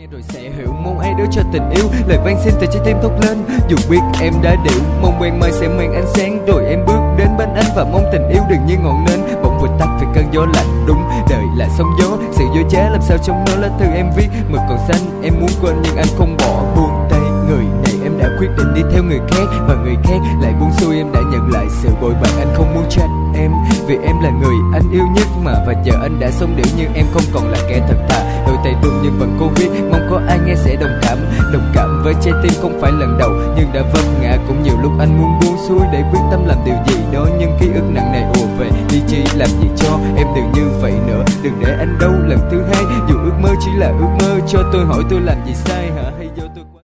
Nghe rồi sẽ hiểu mong ai đó cho tình yêu. Lời van xin từ trái tim thốt lên. Dù biết em đã điệu, mong quen mai sẽ mang ánh sáng. Rồi em bước đến bên anh và mong tình yêu đừng như ngọn nến bỗng vụt tắt vì cơn gió lạnh. Đúng đời là sóng gió, sự dối trá làm sao trong nó lá thư em viết mực còn xanh. Em muốn quên nhưng anh không bỏ buông tay. Người này em đã quyết định đi theo người khác, và người khác lại buông xuôi. Em đã nhận lại sự bội bạc, anh không muốn trách em vì em là người anh yêu nhất mà. Và giờ anh đã sống điệu nhưng em không còn là kẻ thật thà. Đôi tay run nhưng vẫn cố viết, mong có ai nghe sẽ đồng cảm với trái tim không phải lần đầu nhưng đã vấp ngã. Cũng nhiều lúc anh muốn buông xuôi để quyết tâm làm điều gì đó, nhưng ký ức nặng nề ùa về. Đi chi làm gì cho em đừng như vậy nữa, đừng để anh đau lần thứ hai. Dù ước mơ chỉ là ước mơ, cho tôi hỏi tôi làm gì sai hả, hay do